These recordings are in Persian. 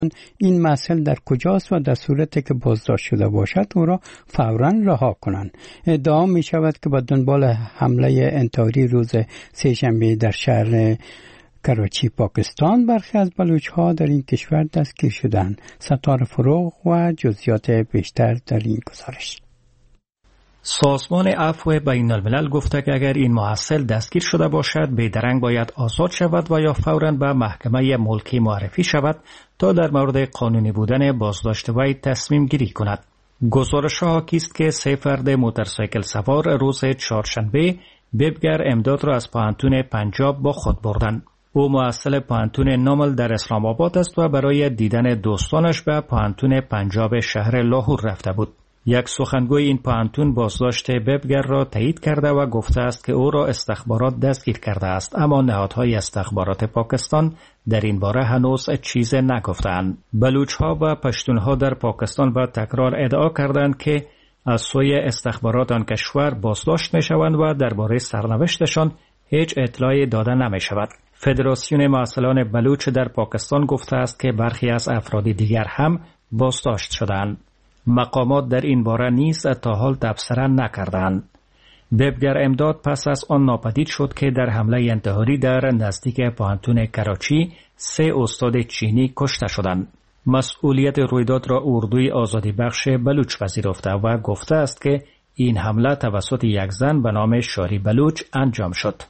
این مسئله در کجاست و در صورتی که بازداشت شده باشد او را فوراً رها کنند. ادعا می شود که با دنبال حمله انتحاری روز سه‌شنبه در شهر کراچی پاکستان برخی از بلوچ‌ها در این کشور دستگیر شدند. ستار فروغ و جزئیات بیشتر در این گزارش. سازمان عفو بین الملل گفته که اگر این محصل دستگیر شده باشد بیدرنگ باید آزاد شود و یا فوراً به محکمه ملکی معرفی شود تا در مورد قانونی بودن بازداشت وی تصمیم گیری کند. گزارش ها حاکی است که 3 فرد موتورسیکل سوار روز چهارشنبه ببگر امداد را از پانتون پنجاب با خود بردند. او محصل پانتون نامل در اسلام آباد است و برای دیدن دوستانش به پانتون پنجاب شهر لاهور رفته بود. یک سخنگوی این پانتون بازداشت ببگر را تایید کرده و گفته است که او را استخبارات دستگیر کرده است، اما نهادهای استخبارات پاکستان در این باره هنوز چیز نگفتند. بلوچ‌ها و پشتون‌ها در پاکستان با تکرار ادعا کردند که از سوی استخبارات آن کشور بازداشت می‌شوند و درباره سرنوشتشان هیچ اطلاعی داده نمی‌شود. فدراسیون محصلان بلوچ در پاکستان گفته است که برخی از افراد دیگر هم بازداشت شدند. مقامات در این باره نیز تا حال تبصره نکردند. ببگر امداد پس از آن ناپدید شد که در حمله انتحاری در نزدیک پانتون کراچی 3 استاد چینی کشته شدند. مسئولیت رویداد را اردوی آزادی بخش بلوچ پذیرفته و گفته است که این حمله توسط یک زن به نام شاری بلوچ انجام شد.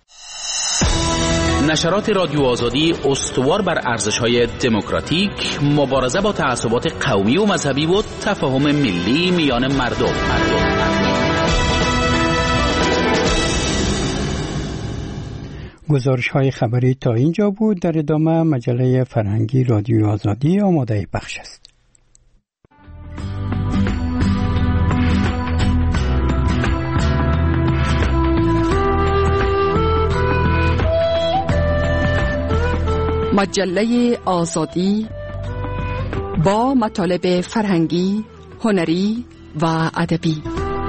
نشرات رادیو آزادی استوار بر ارزش‌های دموکراتیک، مبارزه با تعصبات قومی و مذهبی و تفاهم ملی میان مردم. گزارش‌های خبری تا اینجا بود. در ادامه مجله فرهنگی رادیو آزادی آماده بخش است. مجله آزادی با مطالب فرهنگی، هنری و ادبی.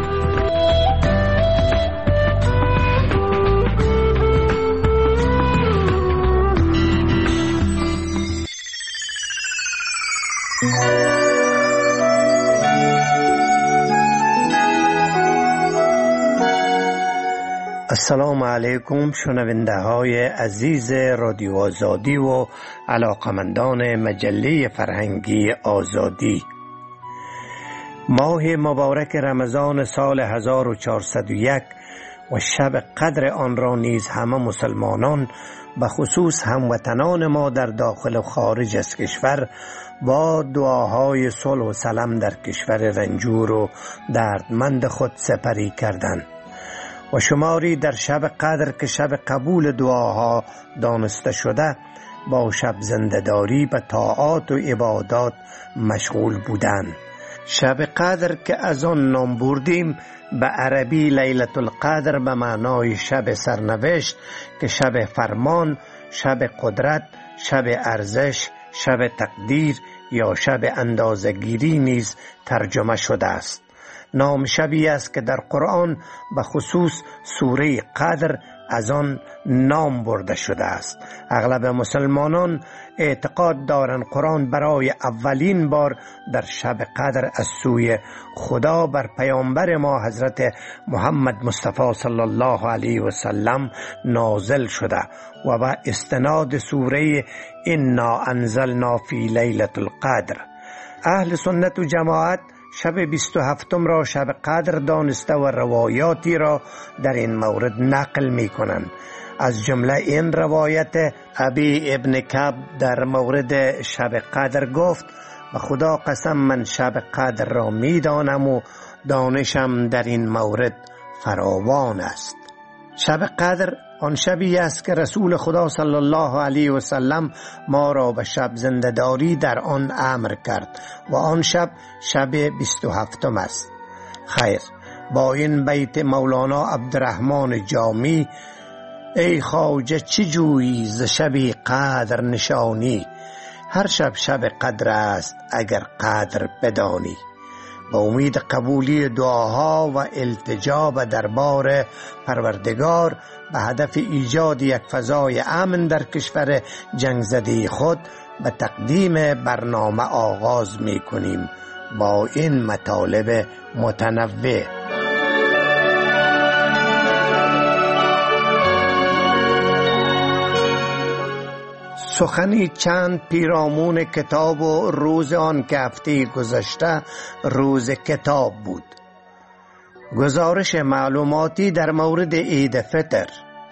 السلام علیکم شنونده های عزیز رادیو آزادی و علاقمندان مجله فرهنگی آزادی. ماه مبارک رمضان سال 1401 و شب قدر آن را نیز همه مسلمانان به خصوص هموطنان ما در داخل و خارج از کشور با دعاهای صلح و سلام در کشور رنجور و دردمند خود سپری کردند و شماری در شب قدر که شب قبول دعاها دانسته شده با شب زنده‌داری به طاعات و عبادات مشغول بودند. شب قدر که از آن نام بردیم به عربی لیلة القدر به معنای شب سرنوشت که شب فرمان، شب قدرت، شب ارزش، شب تقدیر یا شب اندازه‌گیری نیز ترجمه شده است. نام شبی است که در قرآن به خصوص سوره قدر از آن نام برده شده است. اغلب مسلمانان اعتقاد دارند قرآن برای اولین بار در شب قدر از سوی خدا بر پیامبر ما حضرت محمد مصطفی صلی الله علیه و سلم نازل شده و با استناد سوره انا انزلنا فی لیلة القدر. اهل سنت و جماعت شب 27 را شب قدر دانسته و روایاتی را در این مورد نقل می کنند. از جمله این روایت ابی ابن کعب در مورد شب قدر گفت: به خدا قسم من شب قدر را می دانم و دانشم در این مورد فراوان است. شب قدر آن شبی است که رسول خدا صلی الله علیه و سلم ما را به شب زنده‌داری در آن امر کرد و آن شب شب 27 است. خیر، با این بیت مولانا عبدالرحمن جامی: ای خواجه چه جویی ز شبی قدر نشانی، هر شب شب قدر است اگر قدر بدانی. با امید قبولی دعاها و التجا به دربار پروردگار به هدف ایجاد یک فضای امن در کشور جنگ زده خود به تقدیم برنامه آغاز می کنیم با این مطالب متنوع. سخنی چند پیرامون کتاب و روز آن که هفته گذشته روز کتاب بود. گزارش معلوماتی در مورد عید فطر،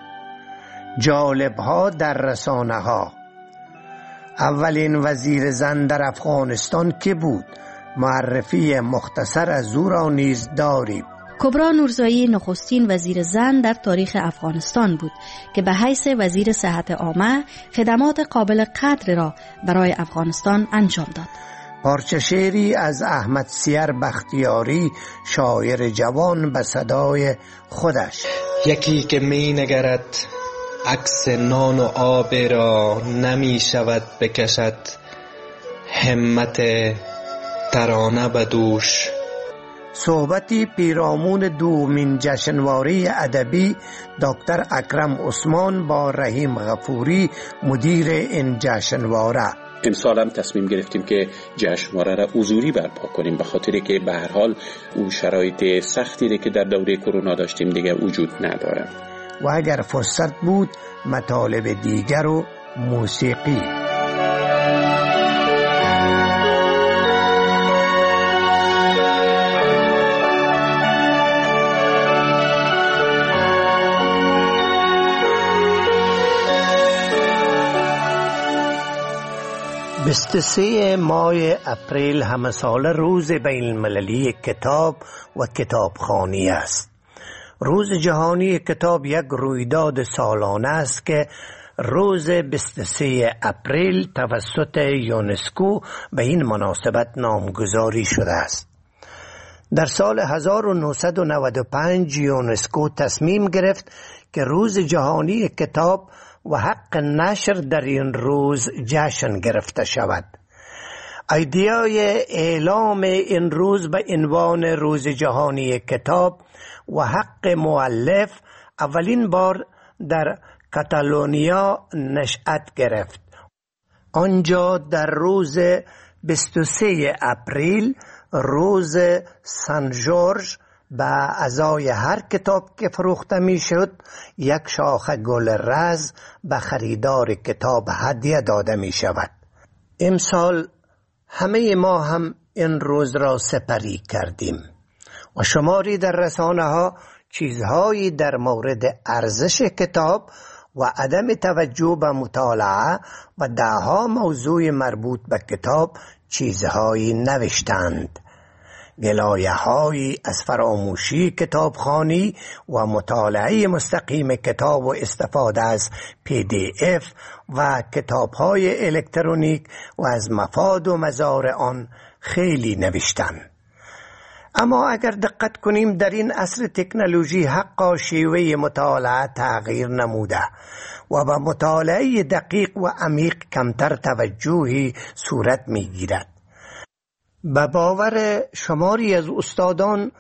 جالب‌ها در رسانه‌ها، اولین وزیر زن در افغانستان که بود، معرفی مختصر از او را نیز داریم. کبرا نورزایی نخستین وزیر زن در تاریخ افغانستان بود که به حیث وزیر صحت عامه خدمات قابل قدر را برای افغانستان انجام داد. پارچه شعری از احمد سیر بختیاری، شاعر جوان، به صدای خودش. یکی که می نگرد عکس نان و آب را، نمی شود بکشد همت ترانه به دوش. صحبتی پیرامون دومین جشنواره ادبی دکتر اکرم عثمان با رحیم غفوری، مدیر این جشنواره. امسال هم تصمیم گرفتیم که جشنواره را حضوری برپا کنیم، به خاطر که به هر حال اون شرایط سختی که در دوره کرونا داشتیم دیگه وجود نداره و اگر فرصت بود مطالب دیگر و موسیقی. بیست ماه اپریل همه سال روز بین المللی کتاب و کتابخوانی است. روز جهانی کتاب یک رویداد سالانه است که روز 23 اپریل توسط یونسکو به این مناسبت نامگذاری شده است. در سال 1995 یونسکو تصمیم گرفت که روز جهانی کتاب و حق نشر در این روز جشن گرفته شود. ایدیای اعلام این روز به عنوان روز جهانی کتاب و حق مؤلف اولین بار در کاتالونیا نشأت گرفت. آنجا در روز 23 اپریل، روز سن جورج، به ازای هر کتاب که فروخته می شد یک شاخه گل رز به خریدار کتاب هدیه داده می شود. امسال همه ما هم این روز را سپری کردیم و شماری در رسانه ها چیزهایی در مورد ارزش کتاب و عدم توجه به مطالعه و دهها موضوع مربوط به کتاب چیزهایی نوشتند. گلایه‌هایی از فراموشی کتابخوانی و مطالعه مستقیم کتاب و استفاده از PDF و کتاب‌های الکترونیک و از مفاد و مضار آن خیلی نوشتند. اما اگر دقت کنیم در این عصر تکنولوژی حقا شیوه مطالعه تغییر نموده و به مطالعه دقیق و عمیق کمتر توجهی صورت می‌گیرد. به باور شماری از استادان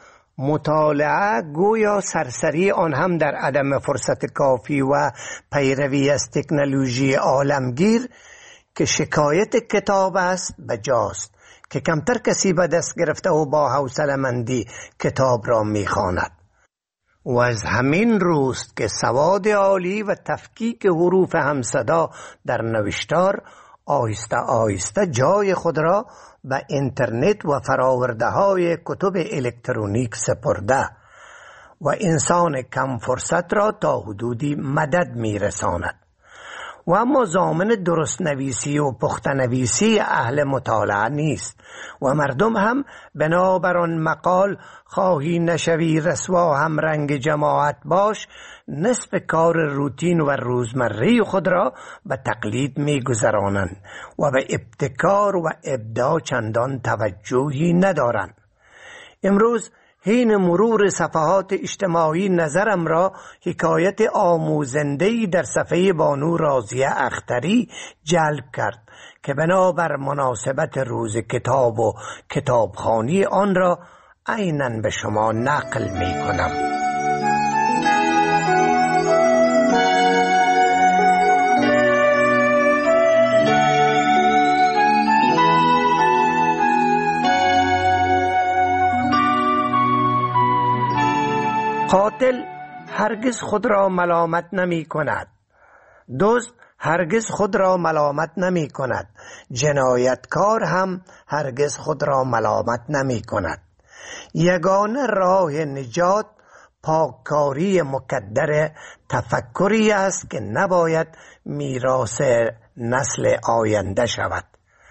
مطالعه گویا سرسری آن هم در عدم فرصت کافی و پیروی از تکنولوژی عالمگیر که شکایت کتاب است بجاست که کمتر کسی به دست گرفته و با حوصله‌مندی کتاب را می‌خواند. و از همین روست که سواد عالی و تفکیک حروف همصدا در نوشتار آهسته آهسته جای خود را به اینترنت و فراورده کتب الکترونیک سپرده و انسان کم فرصت را تا حدودی مدد میرساند. و اما ضامن درست نویسی و پخته نویسی اهل مطالعه نیست و مردم هم بنابر آن مقال خواهی نشوی رسوا هم رنگ جماعت باش، نصف کار روتین و روزمره خود را به تقلید می گذرانند و به ابتکار و ابداع چندان توجهی ندارند. امروز حین مرور صفحات اجتماعی نظرم را حکایت آموزنده‌ای در صفحه بانو راضیه اختری جلب کرد که بنابر مناسبت روز کتاب و کتابخوانی آن را عیناً به شما نقل می کنم. قاتل هرگز خود را ملامت نمی کند. دزد هرگز خود را ملامت نمی کند. جنایتکار هم هرگز خود را ملامت نمی کند. یگانه راه نجات پاککاری مکدر تفکری است که نباید میراث نسل آینده شود.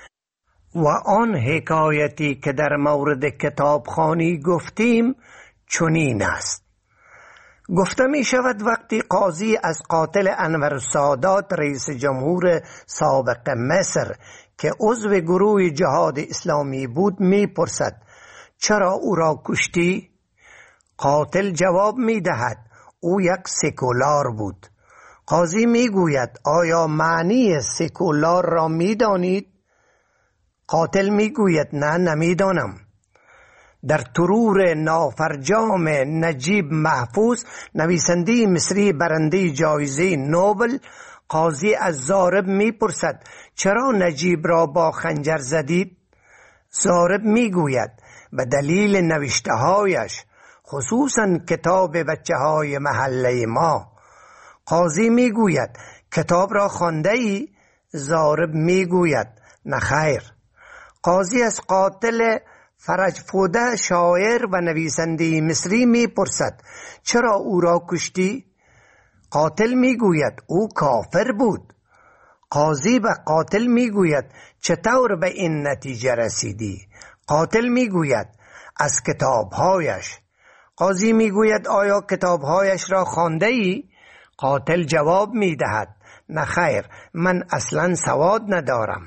و آن حکایتی که در مورد کتابخوانی گفتیم چنین است. گفته می شود وقتی قاضی از قاتل انور السادات رئیس جمهور سابق مصر که عضو گروه جهاد اسلامی بود می پرسد چرا او را کشتی؟ قاتل جواب می دهد او یک سکولار بود. قاضی می گوید آیا معنی سکولار را می دانید؟ قاتل می گوید نه نمی دانم. در ترور نافرجام نجیب محفوظ نویسنده مصری برنده جایزه نوبل، قاضی از ضارب می پرسد چرا نجیب را با خنجر زدید؟ ضارب می گوید به دلیل نوشته هایش، خصوصا کتاب بچه های محله ما. قاضی می گوید کتاب را خوانده ای؟ ضارب می گوید نه خیر. قاضی از قاتل فرجفوده شاعر و نویسنده مصری می پرسد چرا او را کشتی؟ قاتل می گوید او کافر بود. قاضی به قاتل می گوید چطور به این نتیجه رسیدی؟ قاتل می گوید از کتابهایش. قاضی می گوید آیا کتابهایش را خوانده ای؟ قاتل جواب می دهد نه خیر، من اصلا سواد ندارم.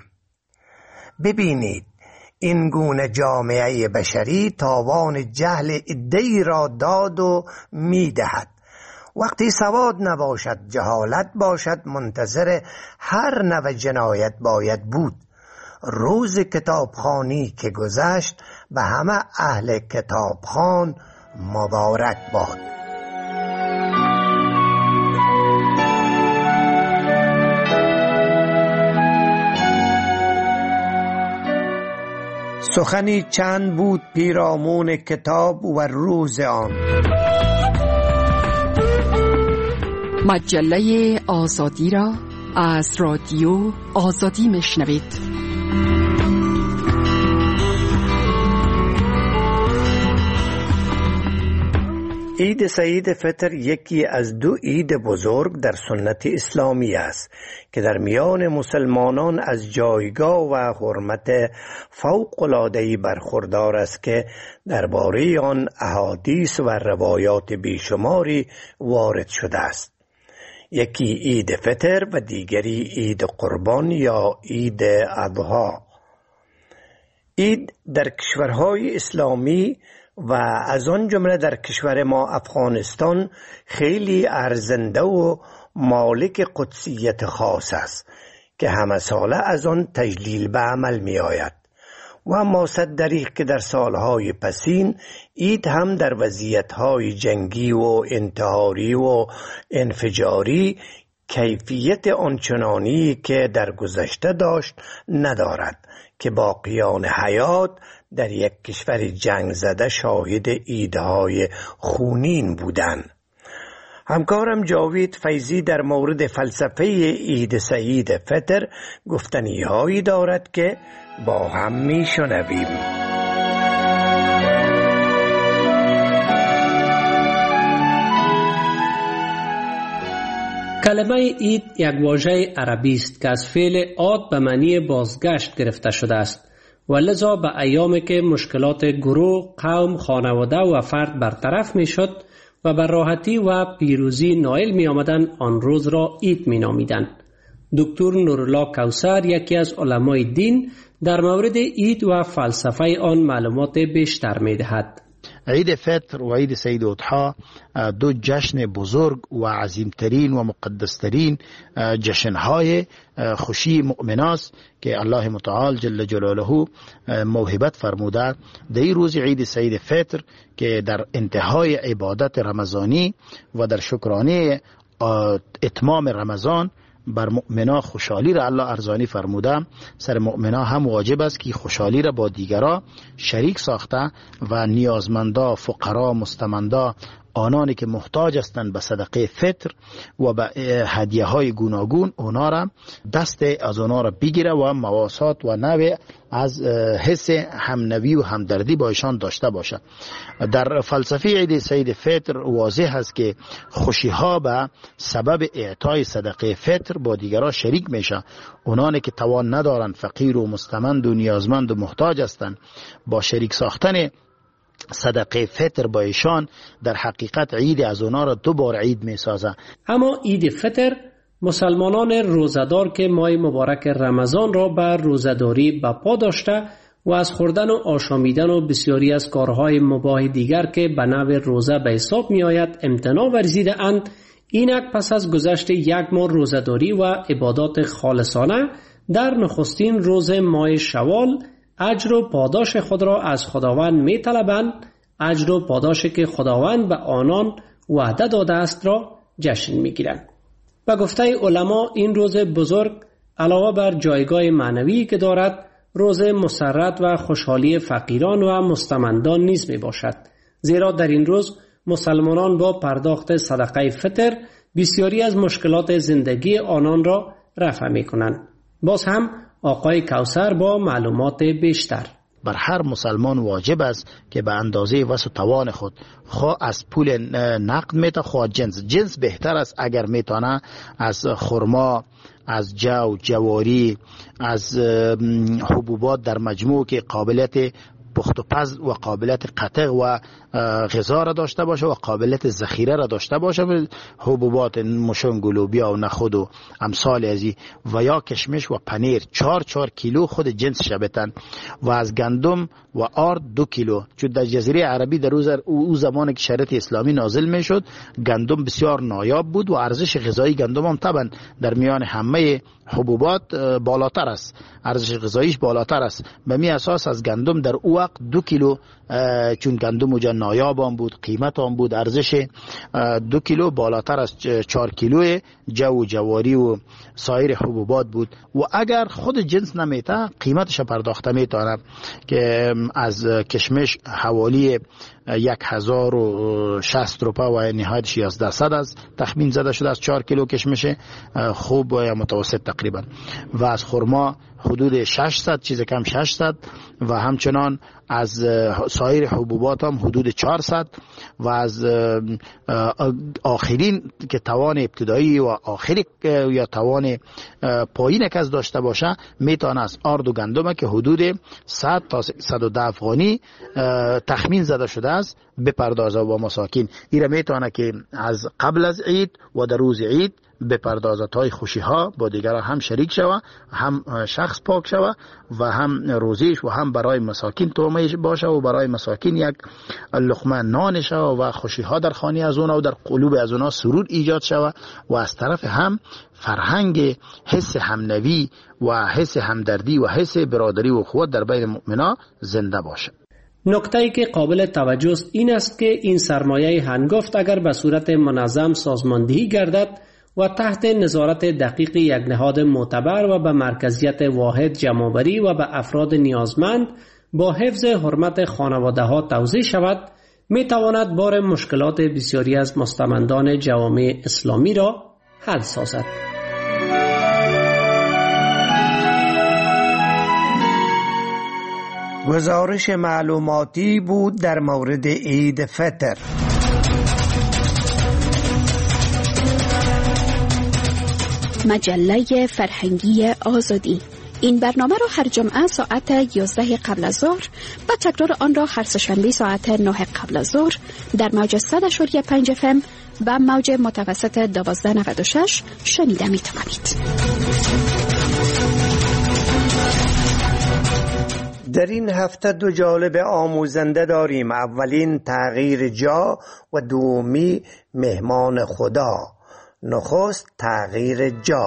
ببینید این گونه جامعه بشری تاوان جهل عده‌ای را داد و می دهد. وقتی سواد نباشد، جهالت باشد، منتظر هر نوع جنایت باید بود. روز کتابخوانی که گذشت به همه اهل کتابخوان مبارک باد. سخنی چند بود پیرامون کتاب و روز آن. مجله آزادی را از رادیو آزادی میشنوید. عید سعید فطر یکی از دو عید بزرگ در سنت اسلامی است که در میان مسلمانان از جایگاه و حرمت فوق‌العاده‌ای برخوردار است که درباره آن احادیث و روایات بیشماری وارد شده است. یکی عید فطر و دیگری عید قربان یا عید اضحی. عید در کشورهای اسلامی و از آن جمله در کشور ما افغانستان خیلی ارزنده و مالک قدسیت خاص است که همه ساله از آن تجلیل به عمل می آید. و ما صد دریغ که در سالهای پسین عید هم در وضعیتهای جنگی و انتحاری و انفجاری کیفیت آنچنانی که در گذشته داشت ندارد که باقیان حیات در یک کشور جنگ زده شاهد عیدهای خونین بودند. همکارم جاوید فیضی در مورد فلسفه عید سعید فطر گفتنی هایی دارد که با هم می شنویم. کلمه عید یک واژه عربی است که از فعل عاد به معنی بازگشت گرفته شده است و لذا به ایامی که مشکلات گروه، قوم، خانواده و فرد برطرف می شد و بر راحتی و پیروزی نائل می آمدند آن روز را عید می نامیدند. دکتر نورالله کوثر یکی از علمای دین در مورد عید و فلسفه آن معلومات بیشتر می دهد. عید فطر و عید سعید الاضحی دو جشن بزرگ و عظیمترین و مقدسترین جشنهای خوشی مؤمناست که الله متعال جل جلاله موهبت فرموده. در این روز عید سعید فطر که در انتهای عبادت رمضانی و در شکرانه اتمام رمضان بر مؤمنا خوشحالی را الله ارزانی فرموده، سر مؤمنا هم واجب است که خوشحالی را با دیگران شریک ساخته و نیازمندا، فقرا، مستمندا، آنانی که محتاج هستند به صدقه فطر و به هدیه های گوناگون اونا را دست از اونا را بگیره و مواسات و نوع از حس همنوی و همدردی با ایشان داشته باشه. در فلسفه عید سید فطر واضح است که خوشی ها به سبب اعطای صدقه فطر با دیگران شریک میشه. اونانی که توان ندارن، فقیر و مستمند و نیازمند و محتاج هستند، با شریک ساختن صدقه فطر با ایشان در حقیقت عید از اونا را دوباره عید می سازه. اما عید فطر مسلمانان روزدار که ماه مبارک رمضان را بر روزداری بپا داشته و از خوردن و آشامیدن و بسیاری از کارهای مباح دیگر که به نوع روزه به حساب می آید امتناع ورزیده اند، اینک پس از گذشت یک ماه روزداری و عبادات خالصانه در نخستین روز ماه شوال اجر و پاداش خود را از خداوند می طلبند. اجر و پاداشی که خداوند به آنان وعده داده است را جشن می گیرند. به گفته علما این روز بزرگ علاوه بر جایگاه معنوی که دارد، روز مسرت و خوشحالی فقیران و مستمندان نیز می باشد، زیرا در این روز مسلمانان با پرداخت صدقه فطر بسیاری از مشکلات زندگی آنان را رفع می کنند. باز هم آقای کوثر با معلومات بیشتر. بر هر مسلمان واجب است که به اندازه وس و توان خود، خواه از پول نقد میتا خواه جنس بهتر است اگر میتونه از خرما، از جواری، از حبوبات در مجموع که قابلیت پخت و پز و قابلیت قطع و غذا را داشته باشه و قابلیت ذخیره را داشته باشه، حبوبات مشنگ و لوبیا و نخود و امثال ازی و یا کشمش و پنیر 4 کیلو خود جنس شبتن و از گندم و آرد 2 کیلو. چون در جزیره عربی در او زمانی که شریعت اسلامی نازل می شد گندم بسیار نایاب بود و ارزش غذایی گندم هم طبعا در میان همه حبوبات بالاتر است، ارزش غذاییش بالاتر است. به می اساس از گندم در او وقت 2 کیلو، چون گندم اوجا نایاب هم بود، قیمت هم بود، ارزش 2 کیلو بالاتر از 4 کیلو جواری و سایر حبوبات بود. و اگر خود جنس نمیته قیمتش پرداخته میتونه که از کشمش حوالی 1060 روپه و نهایتش 1100 است تخمین زده شده از 4 کیلو کشمش خوب یا متوسط تقریبا، و از خرما حدود 600 چیز کم 600 و همچنان از سایر حبوبات هم حدود 400 و از آخرین که توان ابتدایی و آخری یا توان پایین کس داشته باشه میتونه از آرد و گندم که حدود 100 تا 110 افغانی تخمین زده شده است بپردازه و مساکین. ایره میتونه که از قبل از عید و در روز عید بپردازه تا خوشی ها با دیگران هم شریک شوه، هم شخص پاک شوه و هم روزیش و هم برای مساکین تومه باشه و برای مساکین یک لقمه نان شوه و خوشی ها در خانه از اونا و در قلوب از اونا سرور ایجاد شوه و از طرف هم فرهنگ حس همنوی و حس همدردی و حس برادری و اخوت در بین مؤمنان زنده باشه. نکته‌ای که قابل توجه است این است که این سرمایه هنگفت اگر به صورت منظم سازماندهی گردد و تحت نظارت دقیق یک نهاد معتبر و به مرکزیت واحد جمع‌آوری و به افراد نیازمند با حفظ حرمت خانواده ها توزیع شود، می تواند بار مشکلات بسیاری از مستمندان جوامع اسلامی را حل سازد. گزارش معلوماتی بود در مورد عید فطر. مجله فرهنگی آزادی. این برنامه را هر جمعه ساعت 11 قبل از ظهر و تکرار آن را هر سه‌شنبه ساعت 9 قبل از ظهر در موج 100.5 FM و موج متوسط 1296 شنیده می توانید. در این هفته 2 جالب آموزنده داریم. اولین تغییر جا و دومی مهمان خدا. نخست تغییر جا.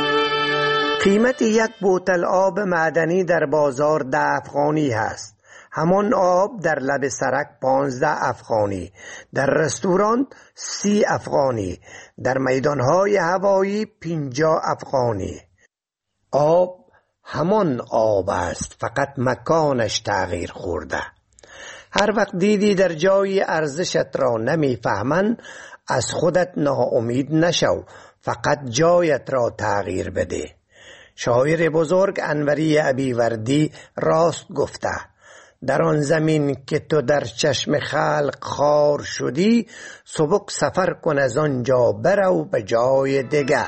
قیمت یک بوتل آب معدنی در بازار 10 افغانی هست. همان آب در لب سرک 15 افغانی، در رستوران 30 افغانی، در میدانهای هوایی 50 افغانی. آب همان آب است، فقط مکانش تغییر خورده. هر وقت دیدی در جای ارزشت را نمیفهمند، از خودت ناامید نشو، فقط جایت را تغییر بده. شاعر بزرگ انوری ابیوردی راست گفته: در آن زمین که تو در چشم خلق خار شدی، سبک سفر کن از آنجا برو به جای دیگر.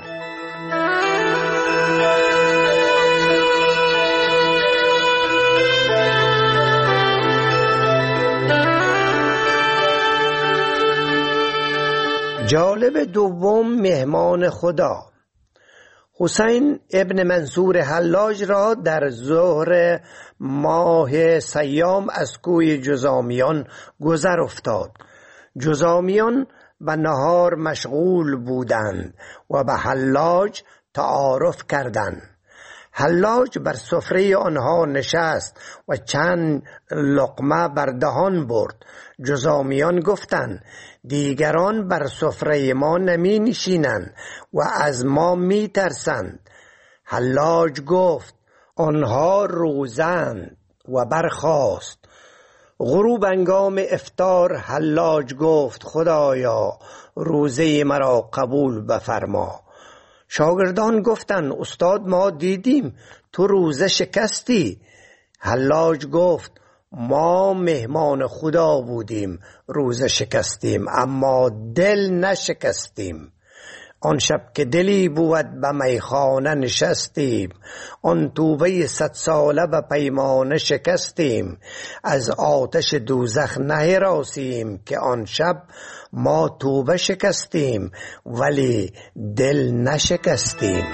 جالب دوم، مهمان خدا. حسین ابن منصور حلاج را در ظهر ماه سیام از کوی جذامیان گذر افتاد. جذامیان به نهار مشغول بودند و به حلاج تعارف کردند. حلاج بر سفره آنها نشست و چند لقمه بر دهان برد. جذامیان گفتند: دیگران بر سفره ما نمی نشینند و از ما می ترسند. حلاج گفت: آنها روزند و برخاست. غروب هنگام افطار حلاج گفت: خدایا روزه مرا قبول بفرما. شاگردان گفتند: استاد ما دیدیم تو روزه شکستی. حلاج گفت: ما مهمان خدا بودیم، روزه شکستیم، اما دل نشکستیم. آن شب که دلی بود به میخانه نشستیم، آن توبه 100 ساله به پیمانه شکستیم. از آتش دوزخ نهراسیم که آن شب ما توبه شکستیم، ولی دل نشکستیم.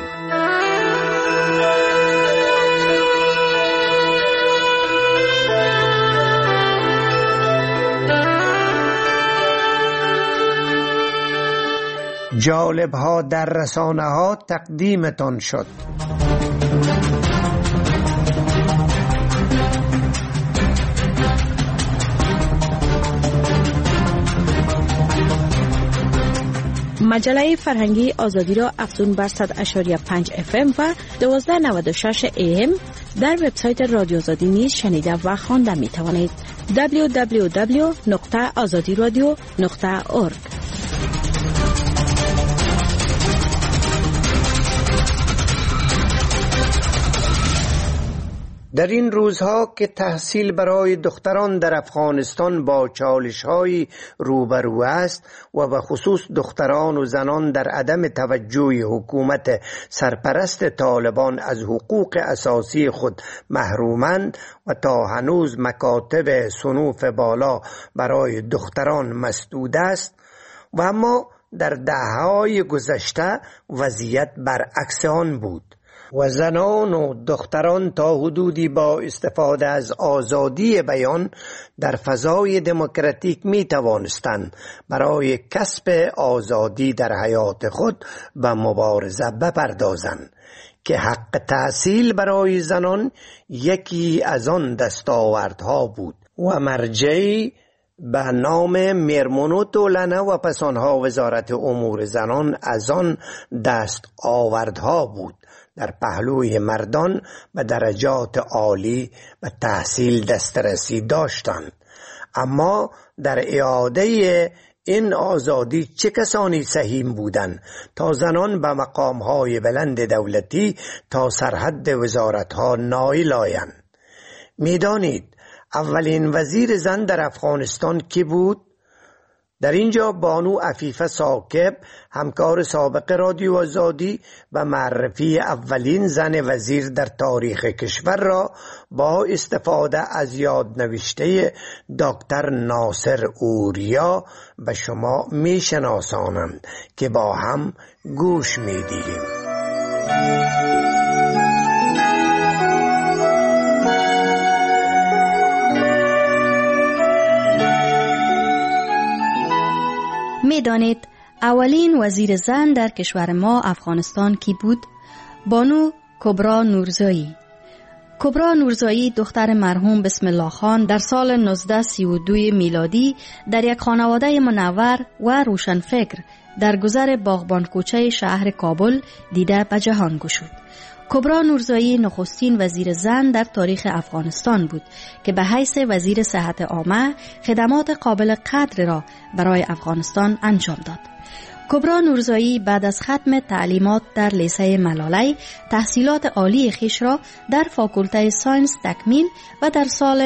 جالب ها در رسانه ها تقدیمتان شد. مجله فرهنگی آزادی را افزون بر 100.5 FM و 1296 AM در وبسایت رادیو آزادی نیز شنیده و خوانده می توانید. www.azadiradio.org. در این روزها که تحصیل برای دختران در افغانستان با چالش‌های روبرو است و به خصوص دختران و زنان در عدم توجه حکومت سرپرست طالبان از حقوق اساسی خود محرومند و تا هنوز مکاتب صنوف بالا برای دختران مسدود است، و اما در دهه‌های گذشته وضعیت برعکس آن بود و زنان و دختران تا حدودی با استفاده از آزادی بیان در فضای دموکراتیک می توانستند برای کسب آزادی در حیات خود به مبارزه بپردازند که حق تحصیل برای زنان یکی از آن دستاوردها بود و مرجعی به نام میرمنو طولنه و پس آنها وزارت امور زنان از آن دستاوردها بود در پهلوی مردان به درجات عالی و تحصیل دسترسی داشتند. اما در اعاده این آزادی چه کسانی سهیم بودند تا زنان به مقامهای بلند دولتی تا سرحد وزارتها نائل آیند؟ میدانید اولین وزیر زن در افغانستان کی بود؟ در اینجا بانو عفیفه ثاقب، همکار سابق رادیو آزادی و معرفی اولین زن وزیر در تاریخ کشور را با استفاده از یادنوشته دکتر ناصر اوریا به شما می شناسانند که با هم گوش می دهیم. می‌دانید اولین وزیر زن در کشور ما افغانستان کی بود؟ بانو کبرا نورزایی. کبرا نورزایی دختر مرحوم بسم الله خان در سال 1932 میلادی در یک خانواده منور و روشنفکر در گذر باغبان کوچه شهر کابل دیده به جهان گشود. کبرا نورزایی نخستین وزیر زن در تاریخ افغانستان بود که به حیث وزیر صحت عامه خدمات قابل قدر را برای افغانستان انجام داد. کبرا نورزایی بعد از ختم تعلیمات در لیسه ملالی تحصیلات عالی خویش را در فاکولته ساینس تکمیل و در سال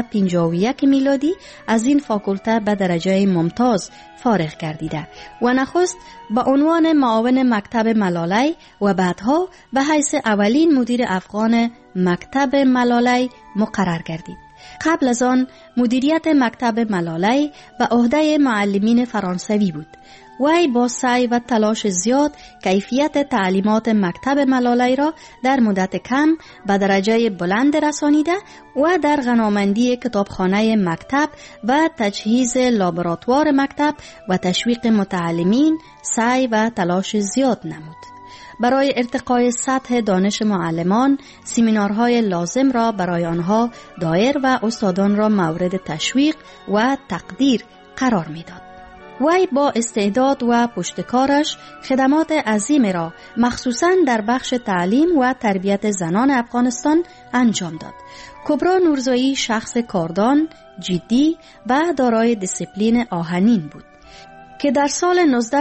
1951 میلادی از این فاکولته به درجه ممتاز فارغ گردیده و نخست به عنوان معاون مکتب ملالی و بعدها به حیث اولین مدیر افغان مکتب ملالی مقرر گردید. قبل از آن مدیریت مکتب ملالی به عهده معلمین فرانسوی بود. وی با سعی و تلاش زیاد کیفیت تعلیمات مکتب ملالی را در مدت کم به درجه بلند رسانیده و در غنامندی کتابخانه مکتب و تجهیز لابراتوار مکتب و تشویق متعلمین سعی و تلاش زیاد نمود. برای ارتقای سطح دانش معلمان، سمینارهای لازم را برای آنها دایر و استادان را مورد تشویق و تقدیر قرار می‌داد. وی با استعداد و پشتکارش خدمات عظیم را مخصوصاً در بخش تعلیم و تربیت زنان افغانستان انجام داد. کبرا نورزایی شخص کاردان، جدی و دارای دیسیپلین آهنین بود که در سال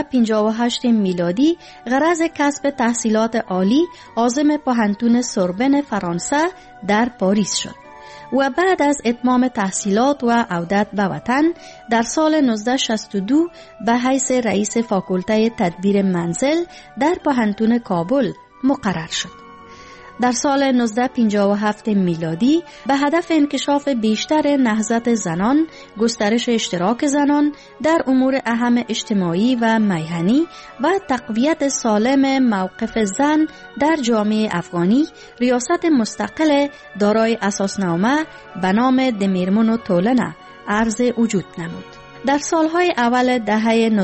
1958 میلادی غرض کسب تحصیلات عالی عازم پوهنتون سوربن فرانسه در پاریس شد و بعد از اتمام تحصیلات و عودت به وطن در سال 1962 به حیث رئیس فاکولته تدبیر منزل در پوهنتون کابل مقرر شد. در سال 1957 میلادی به هدف انکشاف بیشتر نهضت زنان، گسترش اشتراک زنان در امور اهم اجتماعی و میهنی و تقویت سالم موقف زن در جامعه افغانی، ریاست مستقل دارای اساسنامه به نام دمیرمون و تولنه عرض وجود نمود. در سالهای اول دهه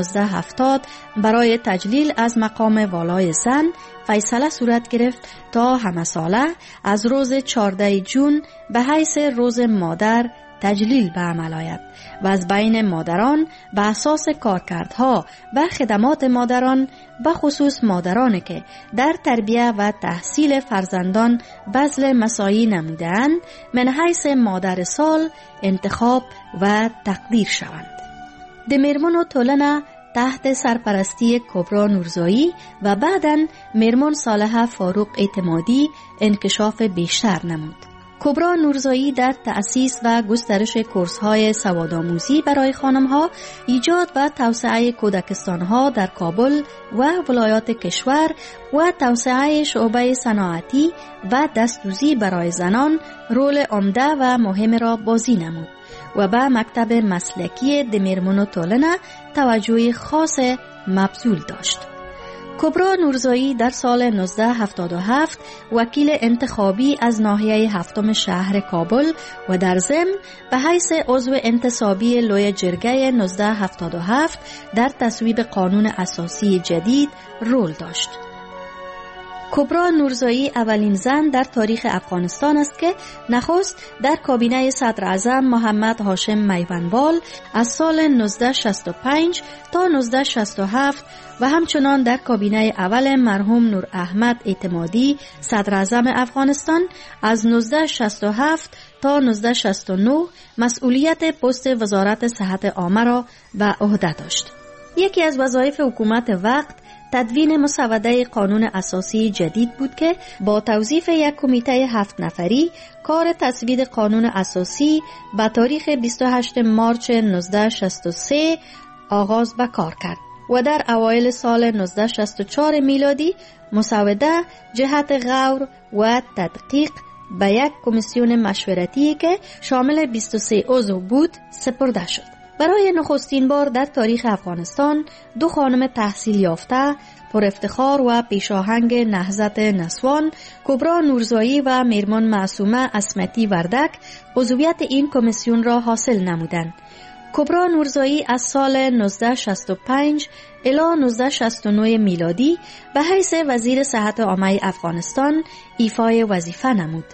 1970 برای تجلیل از مقام والای زن فیصله صورت گرفت تا همه ساله از روز 14 جون به حیث روز مادر تجلیل به عمل آید و از بین مادران به اساس کارکردها و خدمات مادران به خصوص مادرانی که در تربیه و تحصیل فرزندان بذل مساعی نموده‌اند من حیث مادر سال انتخاب و تقدیر شوند. دمیرمون و تولنه تحت سرپرستی کبرا نورزایی و بعداً میرمن صالحه فاروق اعتمادی انکشاف بیشتر نمود. کبرا نورزایی در تأسیس و گسترش کورس‌های سوادآموزی برای خانم‌ها، ایجاد و توسعه کودکستان‌ها در کابل و ولایات کشور و توسعه شعبه صنعتی و دستوزی برای زنان رول عمده و مهم را بازی نمود و به مکتب مسلکی دمیرمون و تولنه توجه خاص مبذول داشت. کبرا نورزایی در سال 1977 وکیل انتخابی از ناحیه هفتم شهر کابل و در ضمن به حیث عضو انتصابی لوی جرگه 1977 در تصویب قانون اساسی جدید رول داشت. کبرا نورزایی اولین زن در تاریخ افغانستان است که نخست در کابینه صدر اعظم محمد هاشم میوندوال از سال 1965 تا 1967 و همچنان در کابینه اول مرحوم نور احمد اعتمادی صدر اعظم افغانستان از 1967 تا 1969 مسئولیت پست وزارت صحت عامه را به عهده داشت. یکی از وظایف حکومت وقت تدوین مسوده قانون اساسی جدید بود که با توظیف یک کمیته 7 نفری کار تصویب قانون اساسی به تاریخ 28 مارچ 1963 آغاز به کار کرد و در اوایل سال 1964 میلادی مسوده جهت غور و تدقیق به یک کمیسیون مشورتی که شامل 23 عضو بود سپرده شد. برای نخستین بار در تاریخ افغانستان دو خانم تحصیل یافته پر افتخار و پیشاهنگ نهضت نسوان کبرا نورزایی و میرمن معصومه عصمتی وردک عضویت این کمیسیون را حاصل نمودند. کبرا نورزایی از سال 1965 الی 1969 میلادی به حیث وزیر صحت عامه افغانستان ایفای وظیفه نمود.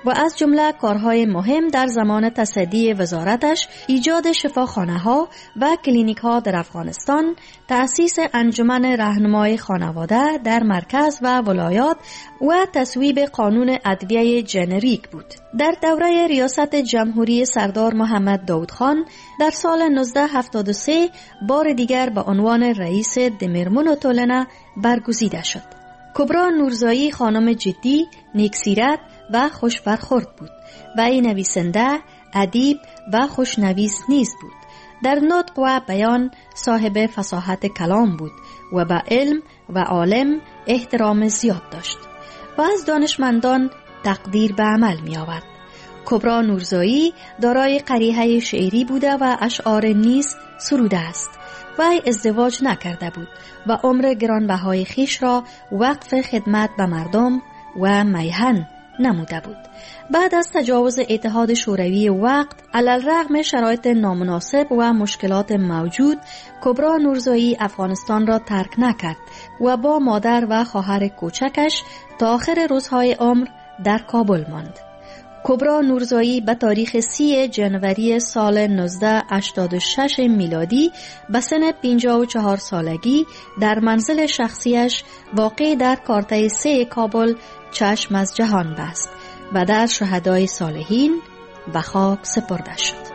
و از جمله کارهای مهم در زمان تصدی وزارتش ایجاد شفاخانه‌ها و کلینیک‌ها در افغانستان، تأسیس انجمن راهنمای خانواده در مرکز و ولایات و تصویب قانون ادویه جنریک بود. در دوره ریاست جمهوری سردار محمد داود خان در سال 1973 بار دیگر به عنوان رئیس دمیرمون تولنه برگزیده شد. کبرا نورزایی خانم جدی، نیکسیرت و خوش برخورد بود و این نویسنده، ادیب و خوشنویس نیز بود. در نطق و بیان صاحب فصاحت کلام بود و به علم و عالم احترام زیاد داشت و از دانشمندان تقدیر به عمل می آورد. کبرا نورزایی دارای قریحه شعری بوده و اشعار نیز سروده است. وی ازدواج نکرده بود و عمر گرانبهای خیش را وقف خدمت به مردم و میهن نموده بود. بعد از تجاوز اتحاد شوروی وقت، علی‌الرغم شرایط نامناسب و مشکلات موجود، کبرا نورزایی افغانستان را ترک نکرد و با مادر و خواهر کوچکش تا آخر روزهای عمر در کابل ماند. کبرا نورزایی به تاریخ 30 جنوری سال 1986 میلادی به سن 54 سالگی در منزل شخصیش واقع در کارته 3 کابل چشم از جهان بست و در شهدای صالحین به خاک سپرده شد.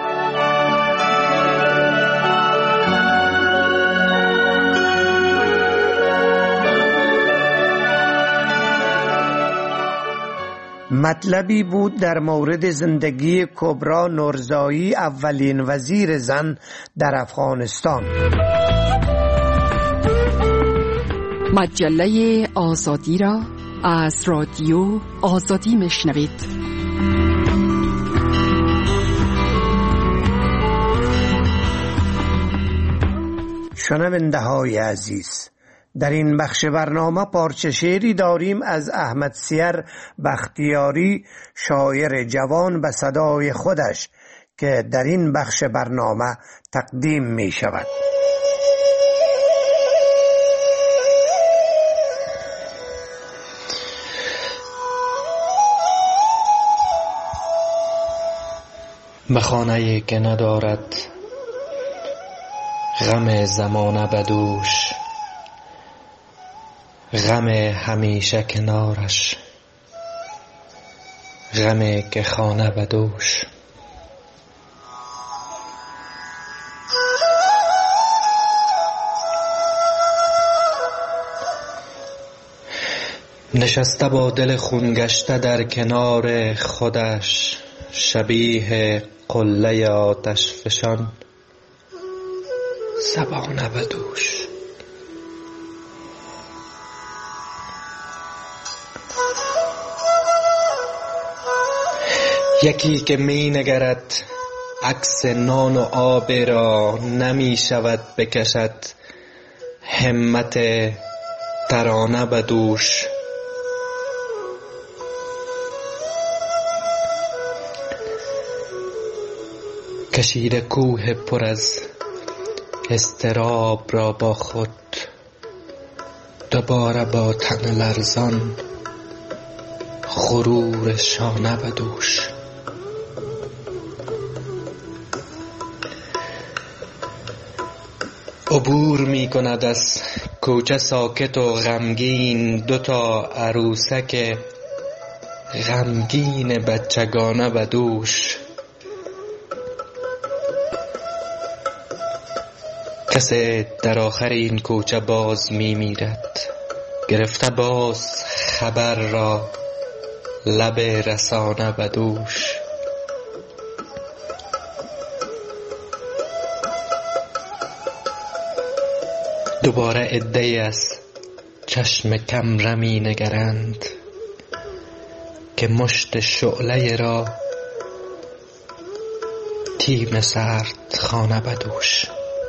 مطلبی بود در مورد زندگی کبرا نورزایی، اولین وزیر زن در افغانستان. مجله آزادی را از رادیو آزادی میشنوید. شنونده های عزیز، در این بخش برنامه پارچه شعری داریم از احمد سیر بختیاری، شاعر جوان به صدای خودش، که در این بخش برنامه تقدیم می شود. به خانه‌ای که ندارد غم زمانه بدوش، غم همیشه کنارش، غم که خانه بدوش. نشسته با دل خون گشته در کنار خودش، شبیه قله آتش فشان، زبانه بدوش. یکی که می نگرد عکس نان و آب را، نمی شود بکشد همت ترانه بدوش. کشیده کوه پر از اضطراب را با خود، دوباره با تن لرزان غرور شانه بدوش. عبور می کند از کوچه ساکت و غمگین، 2 عروسک غمگین بچگانه بدوش. کسی در آخر این کوچه باز می میرد، گرفته باز خبر را لب رسانه بدوش. دوباره عده‌ای از چشم کم رمی نگرند، که مشت شعله را تیم سرد خانه بدوش.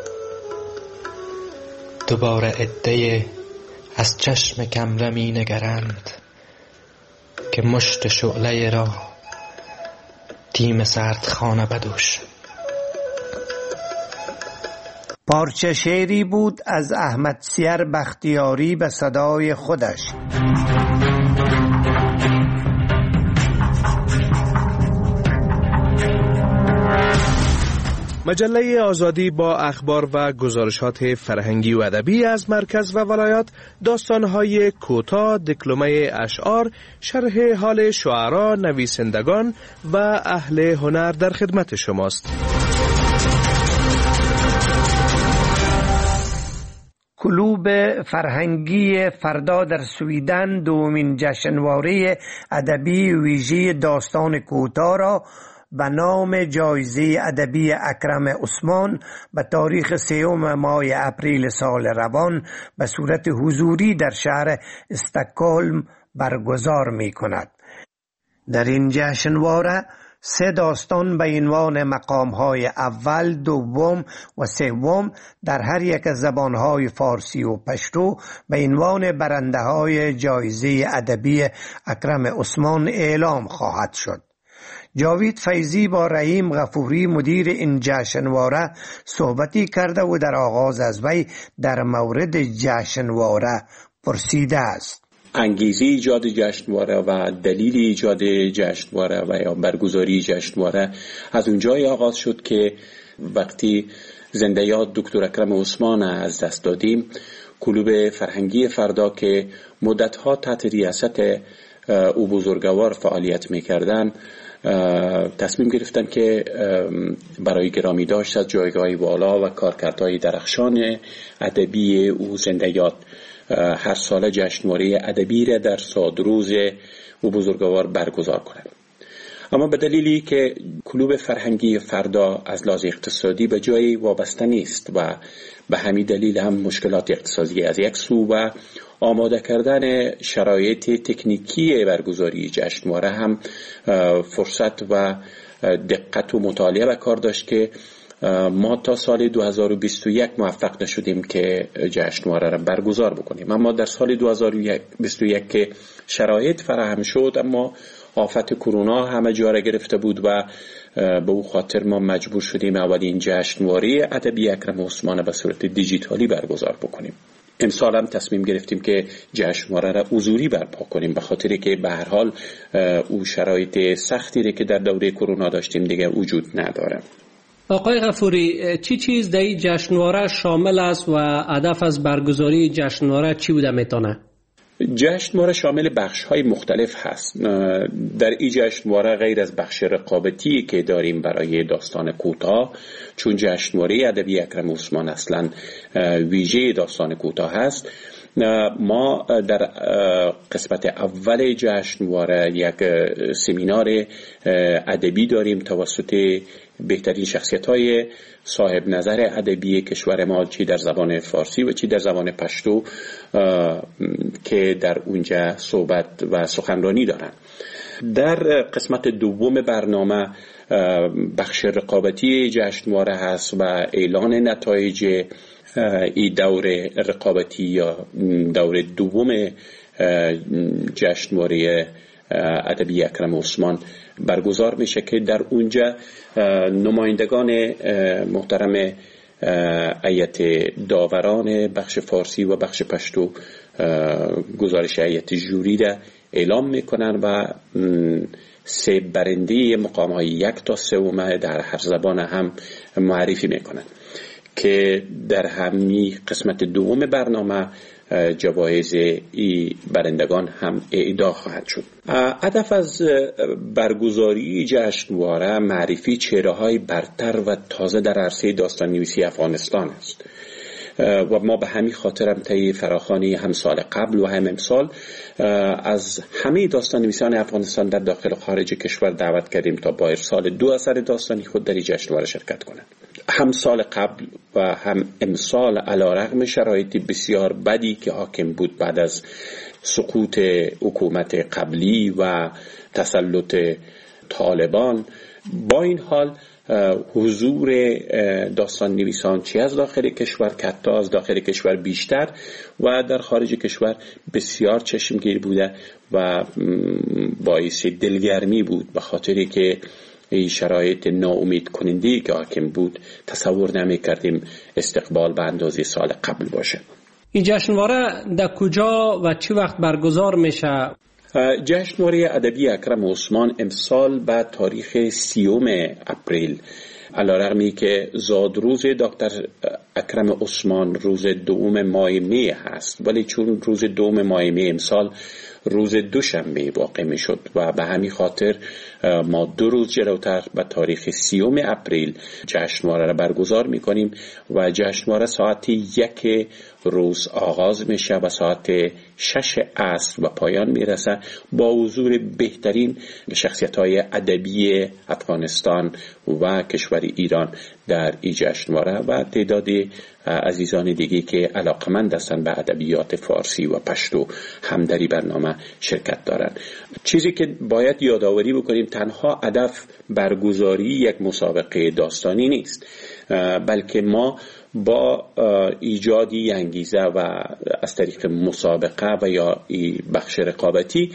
دوباره عده‌ای از چشم کم رمی نگرند، که مشت شعله را تیم سرد خانه بدوش. پارچه شعری بود از احمد سیر بختیاری به صدای خودش. مجله آزادی با اخبار و گزارشات فرهنگی و ادبی از مرکز و ولایات، داستان‌های کوتاه، دکلمه اشعار، شرح حال شعرا، نویسندگان و اهل هنر در خدمت شماست. کلوب فرهنگی فردا در سویدن دومین جشنواره ادبی ویژه داستان کوتاه را به نام جایزه ادبی اکرم عثمان به تاریخ 3 ماه اپریل سال روان به صورت حضوری در شهر استکهلم برگزار می کند. در این جشنواره 3 داستان به عنوان مقام‌های اول، دوم و سوم در هر یک از زبان‌های فارسی و پشتو به عنوان برنده‌های جایزه ادبی اکرم عثمان اعلام خواهد شد. جاوید فیضی با رحیم غفوری مدیر این جشنواره صحبتی کرده و در آغاز از وی در مورد جشنواره پرسیده است. انگیزه ایجاد جشنواره و دلیل ایجاد جشنواره و یا برگزاری جشنواره از اونجای آغاز شد که وقتی زنده یاد دکتر اکرم عثمان از دست دادیم، کلوب فرهنگی فردا که مدتها تحت ریاست او بزرگوار فعالیت میکردن تصمیم گرفتن که برای گرامی داشت از جایگاه والا و کارکردهای درخشان ادبی او زنده یاد هر سال جشنواره ادبی را در سادروز او بزرگوار برگزار کنند. اما به دلیلی که کلوب فرهنگی فردا از لحاظ اقتصادی به جایی وابسته نیست و به همین دلیل هم مشکلات اقتصادی از یک سو و آماده کردن شرایط تکنیکی برگزاری جشنواره هم فرصت و دقت و مطالعه به کار داشت که ما تا سال 2021 موفق نشدیم که جشنواره را برگزار بکنیم. اما در سال 2021 که شرایط فراهم شد اما آفت کرونا همه جا را گرفته بود و به او خاطر ما مجبور شدیم اولین جشنواره ادبی اکرم عثمان به صورت دیجیتالی برگزار بکنیم. امسال هم تصمیم گرفتیم که جشنواره را حضوری برپا کنیم به خاطری که به هر حال او شرایط سختی که در دوره کرونا داشتیم دیگه وجود نداره. آقای غفوری، چی چیز در این جشنواره شامل است و هدف از برگزاری جشنواره چی بوده میتونه؟ جشنواره شامل بخش‌های مختلف هست. در این جشنواره غیر از بخش رقابتی که داریم برای داستان کوتاه، چون جشنواره ادبی اکرم عثمان اصلا ویژه داستان کوتاه هست، ما در قسمت اول جشنواره یک سمینار ادبی داریم توسط بهترین شخصیت‌های صاحب نظر ادبی کشور ما، چی در زبان فارسی و چی در زبان پشتو، که در اونجا صحبت و سخنرانی دارن. در قسمت دوم برنامه بخش رقابتی جشنواره هست و اعلان نتایج این دور رقابتی یا دور دوم جشنواره ادبی اکرم عثمان برگزار میشه که در اونجا نمایندگان محترم هیئت داوران بخش فارسی و بخش پشتو گزارش هیئت ژوری را اعلام میکنن و 3 برنده مقام‌های 1 تا 3 در هر زبان هم معرفی میکنن که در همین قسمت دوم برنامه جوایز ای برندگان هم اهدا خواهد شد. هدف از برگزاری جشنواره معرفی چهره‌های برتر و تازه در عرصه داستان نویسی افغانستان است و ما به همین خاطر هم طی فراخوانی هم سال قبل و هم امسال از همه داستان نویسان افغانستان در داخل و خارج کشور دعوت کردیم تا با ارسال 2 اثر داستانی خود در این جشنواره شرکت کنند. هم سال قبل و هم امسال علیرغم شرایط بسیار بدی که حاکم بود بعد از سقوط حکومت قبلی و تسلط طالبان، با این حال حضور داستان نویسان چی از داخل کشور که حتی از داخل کشور بیشتر و در خارج کشور بسیار چشمگیر بوده و باعث دلگرمی بود، به خاطری که این شرایط ناامید کننده که حاکم بود تصور نمی کردیم استقبال به اندازه سال قبل باشه. این جشنواره در کجا و چه وقت برگزار میشه؟ جشنواره ادبی اکرم عثمان امسال به تاریخ 30 اپریل علیرغمی که زادروز دکتر اکرم عثمان روز 2 ماه می هست، ولی چون روز 2 ماه می امسال روز دوشنبه واقع می شد و به همین خاطر ما 2 روز جلوتر به تاریخ 30 اپریل جشنواره را برگزار می کنیم و جشنواره ساعت 1 روز آغاز میشه و ساعت 6 عصر و پایان میرسه با حضور بهترین شخصیت‌های ادبی افغانستان و کشور ایران در این جشنواره و تعدادی عزیزان دیگه که علاقمند هستند به ادبیات فارسی و پشتو هم در این برنامه شرکت دارند. چیزی که باید یادآوری بکنیم تنها هدف برگزاری یک مسابقه داستانی نیست، بلکه ما با ایجادی انگیزه و از طریق مسابقه و یا بخش رقابتی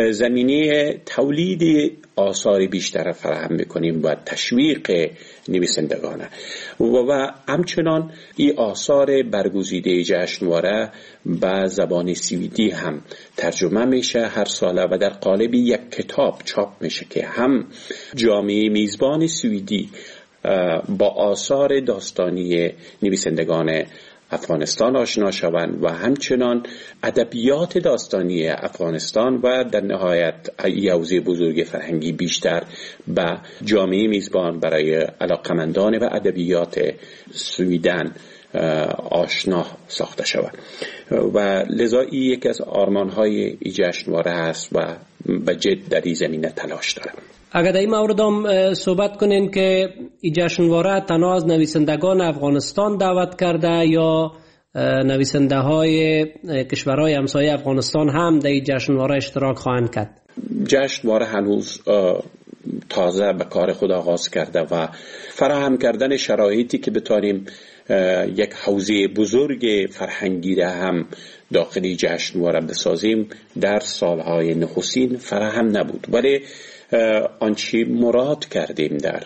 زمینه تولید آثار بیشتر فراهم میکنیم و تشویق نویسندگانه و همچنان این آثار برگزیده جشنواره به زبان سوئدی هم ترجمه میشه هر ساله و در قالب یک کتاب چاپ میشه که هم جامعه میزبان سوئدی با آثار داستانی نویسندگان افغانستان آشنا شوند و همچنان ادبیات داستانی افغانستان و در نهایت یوزه بزرگ فرهنگی بیشتر به جامعه میزبان برای علاقمندان و ادبیات سویدن آشنا ساخته شود و لذا این یکی از آرمان‌های این جشنواره است و به جد در این زمینه تلاش دارم. اگر در این مورد هم صحبت کنین که این جشنواره تنها از نویسندگان افغانستان دعوت کرده یا نویسنده های کشورهای همسایه افغانستان هم در این جشنواره اشتراک خواهند کرد؟ جشنواره هنوز تازه به کار خود آغاز کرده و فراهم کردن شرایطی که بتانیم یک حوزه بزرگ فرهنگی را هم داخلی جشنواره بسازیم در سالهای نخستین فراهم نبود، ولی آنچه مراد کردیم در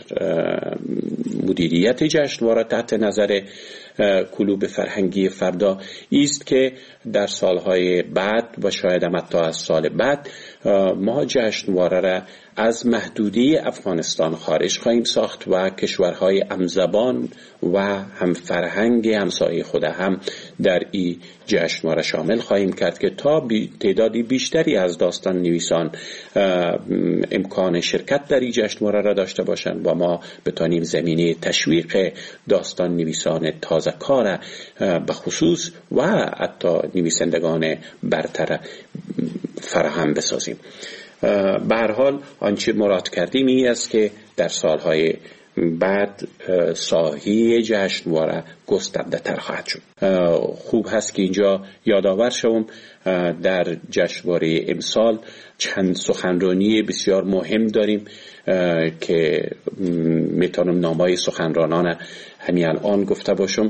مدیریت جشنواره تحت نظر کلوب فرهنگی فردا است که در سالهای بعد و شاید هم حتی از سال بعد ما جشنواره را از محدوده افغانستان خارج خواهیم ساخت و کشورهای همزبان و هم فرهنگ همسایه خود هم در این جشنواره شامل خواهیم کرد که تا تعدادی بیشتری از داستان نویسان امکان شرکت در این جشنواره را داشته باشند و ما بتانیم زمینه تشویق داستان نویسان تازه کار به خصوص و حتی نویسندگان برتر فراهم بسازیم. به هر حال آنچه مراد کردیم این است که در سالهای بعد ساحه جشنواره گسترده تر خواهد شد. خوب هست که اینجا یادآور شوم در جشنواره امسال چند سخنرانی بسیار مهم داریم که میتونم نامای سخنرانان همین الان گفته باشم.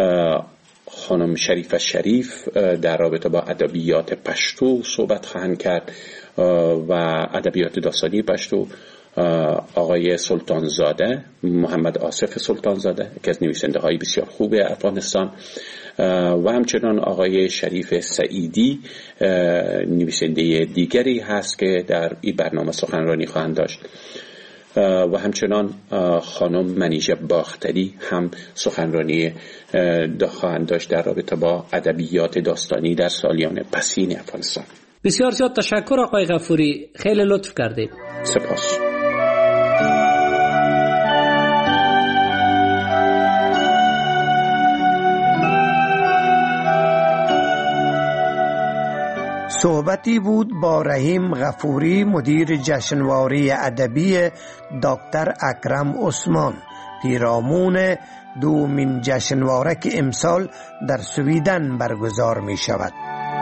خانم شریفه شریف در رابطه با ادبیات پشتو صحبت خواهند کرد و ادبیات داستانی پشتو آقای سلطانزاده، محمد آصف سلطانزاده که از نویسنده های بسیار خوب افغانستان و همچنان آقای شریف سعیدی نویسنده دیگری هست که در این برنامه سخنرانی خواهند داشت و همچنان خانم منیژه باختری هم سخنرانی خواهند داشت در رابطه با ادبیات داستانی در سالیان پسین افغانستان. بسیار زیاد تشکر آقای غفوری، خیلی لطف کردید. سپاس. صحبتی بود با رحیم غفوری، مدیر جشنواره ادبی دکتر اکرم عثمان، پیرامون دومین جشنواره که امسال در سویدن برگزار می شود.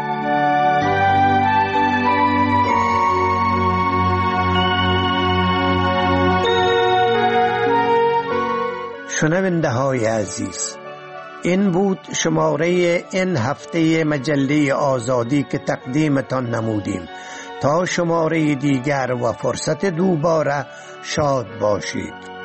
شنونده های عزیز، این بود شماره این هفته مجله آزادی که تقدیمتان نمودیم. تا شماره دیگر و فرصت دوباره شاد باشید.